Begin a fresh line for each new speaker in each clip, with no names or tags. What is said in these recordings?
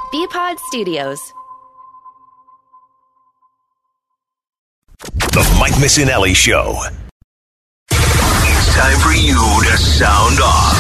BPod Studios.
The Mike Missinelli Show. It's time for you to sound off.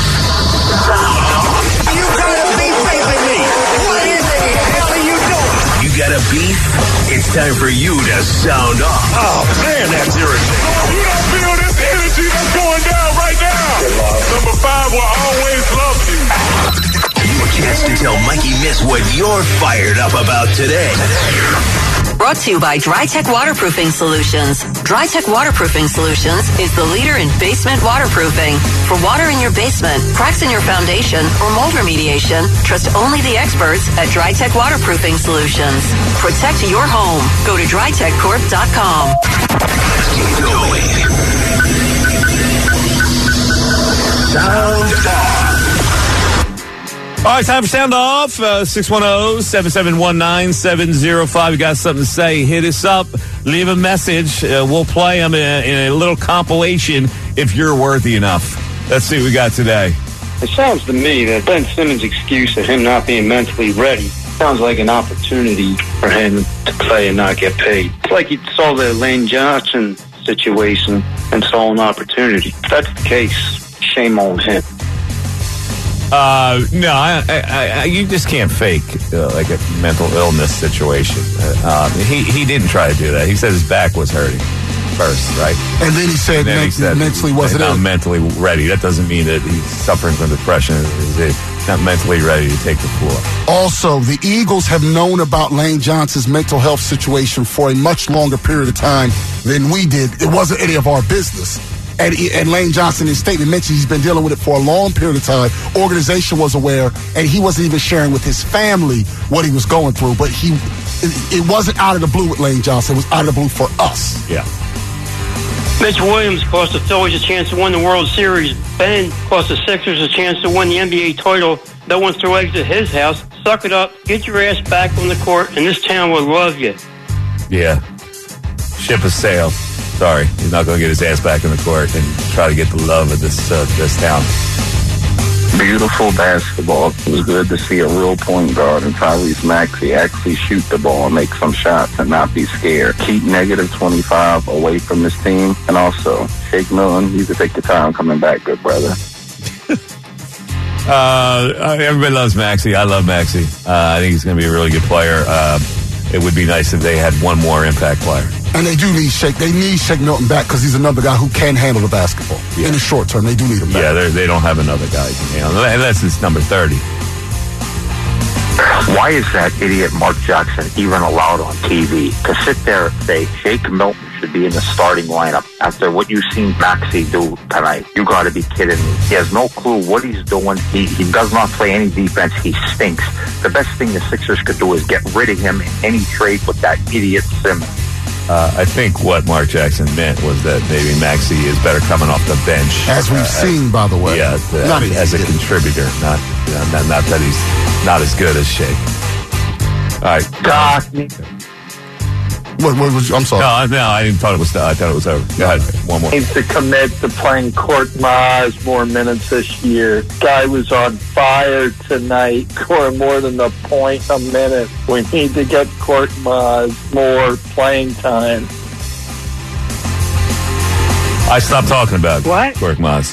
You got a beef facing me. What in the hell are you doing?
You got a beef? It's time for you to sound off.
Oh, man, that's irritating.
You don't feel this energy that's going down right now. Number 5 will always love you.
Your chance to tell Mikey Miss what you're fired up about today.
Brought to you by DryTech Waterproofing Solutions. DryTech Waterproofing Solutions is the leader in basement waterproofing. For water in your basement, cracks in your foundation, or mold remediation, trust only the experts at DryTech Waterproofing Solutions. Protect your home. Go to DryTechCorp.com.
Keep going. Sound off.
All right, time for Sound Off. 610-771-9705. You got something to say, hit us up. Leave a message. We'll play them in a little compilation if you're worthy enough. Let's see what we got today.
It sounds to me that Ben Simmons' excuse of him not being mentally ready sounds like an opportunity for him to play and not get paid. It's like he saw the Lane Johnson situation and saw an opportunity. If that's the case, shame on him.
No, you just can't fake like a mental illness situation. He didn't try to do that. He said his back was hurting first, right?
And then he said, mentally wasn't
not mentally ready. That doesn't mean that he's suffering from depression. He's not mentally ready to take the floor.
Also, the Eagles have known about Lane Johnson's mental health situation for a much longer period of time than we did. It wasn't any of our business. And Lane Johnson, in his statement, mentioned he's been dealing with it for a long period of time. Organization was aware, and he wasn't even sharing with his family what he was going through. But it wasn't out of the blue with Lane Johnson. It was out of the blue for us.
Yeah.
Mitch Williams cost the Phillies a chance to win the World Series. Ben cost the Sixers a chance to win the NBA title. No one threw eggs at his house. Suck it up. Get your ass back on the court, and this town will love you.
Yeah. Ship has sailed. Sorry, he's not going to get his ass back in the court and try to get the love of this town.
Beautiful basketball. It was good to see a real point guard in Tyrese Maxey actually shoot the ball and make some shots and not be scared. Keep negative 25 away from this team. And also, Shake Milton, you can take your time coming back, good brother.
Everybody loves Maxey. I love Maxey. I think he's going to be a really good player. It would be nice if they had one more impact player.
And they do need Shake. They need Shake Milton back because he's another guy who can handle the basketball. Yeah. In the short term, they do need him back.
Yeah, they don't have another guy who can handle it, unless it's number 30.
Why is that idiot Mark Jackson even allowed on TV to sit there and say Shake Milton should be in the starting lineup after what you've seen Maxey do tonight? You got to be kidding me. He has no clue what he's doing. He does not play any defense. He stinks. The best thing the Sixers could do is get rid of him in any trade with that idiot Simmons.
I think what Mark Jackson meant was that maybe Maxey is better coming off the bench.
As we've seen, by the way.
Yeah, as a contributor, not that he's not as good as Shake. All right.
What was, I'm sorry.
No, I didn't thought it was. I thought it was over. Go ahead. One more.
Needs to commit to playing Court Maz more minutes this year. Guy was on fire tonight, scoring more than a point a minute. We need to get Court Maz more playing time.
I stopped talking about Court Maz.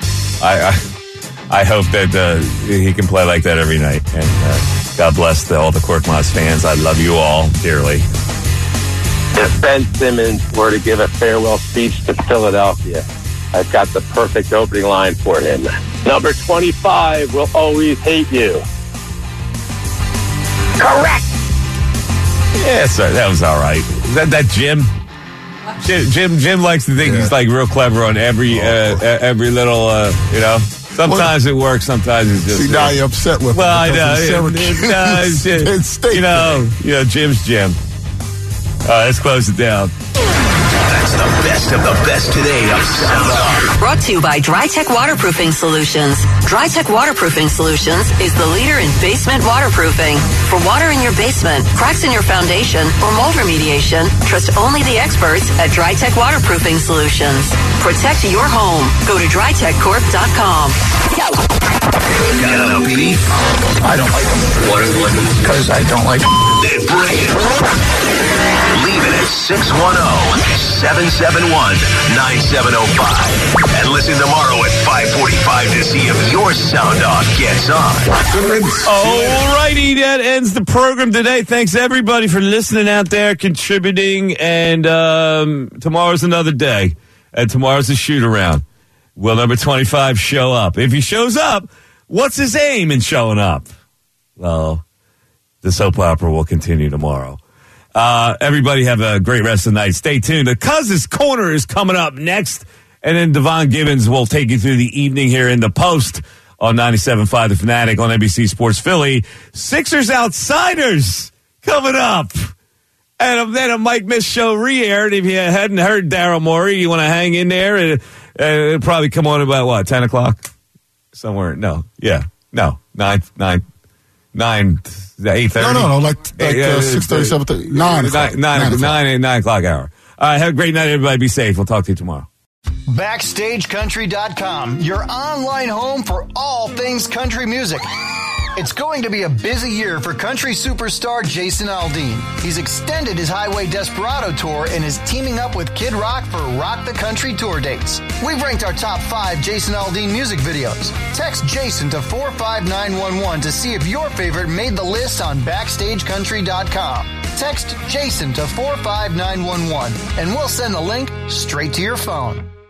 I hope that he can play like that every night. And God bless all the Court Maz fans. I love you all dearly.
If Ben Simmons were to give a farewell speech to Philadelphia, I've got the perfect opening line for him. Number 25 will always hate you.
Correct. Yeah, sorry, that was all right. Is that Jim? Jim likes to think he's like real clever on every little, Sometimes it works, sometimes it's just...
See, now you're upset with him.
Well, I know. Jim's Jim. All right, let's close it down.
That's the best of the best today of Sound Off.
Brought to you by DryTech Waterproofing Solutions. DryTech Waterproofing Solutions is the leader in basement waterproofing. For water in your basement, cracks in your foundation, or mold remediation, trust only the experts at DryTech Waterproofing Solutions. Protect your home. Go to DryTechCorp.com.
Got a beef?
I don't like them.
What?
Because I don't like them.
Then bring it. Leave it at 610-771-9705. And listen tomorrow at 5:45 to see if your sound off gets on.
All righty, that ends the program today. Thanks, everybody, for listening out there, contributing. And tomorrow's another day. And tomorrow's a shoot-around. Will number 25 show up? If he shows up, what's his aim in showing up? Well, the soap opera will continue tomorrow. Everybody have a great rest of the night. Stay tuned. The Cousins Corner is coming up next. And then Devon Gibbons will take you through the evening here in the Post on 97.5 The Fanatic on NBC Sports Philly. Sixers Outsiders coming up. And then a Mike Miss show re-aired. If you hadn't heard Daryl Morey, you want to hang in there. And it'll probably come on about, what, 10 o'clock? Somewhere. No. Yeah. No. 8:30.
No, like 6:30, 7:30, 9 o'clock.
9 o'clock hour. All right, have a great night, everybody. Be safe. We'll talk to you tomorrow.
BackstageCountry.com, your online home for all things country music. It's going to be a busy year for country superstar Jason Aldean. He's extended his Highway Desperado tour and is teaming up with Kid Rock for Rock the Country tour dates. We've ranked our top 5 Jason Aldean music videos. Text Jason to 45911 to see if your favorite made the list on BackstageCountry.com. Text Jason to 45911 and we'll send the link straight to your phone.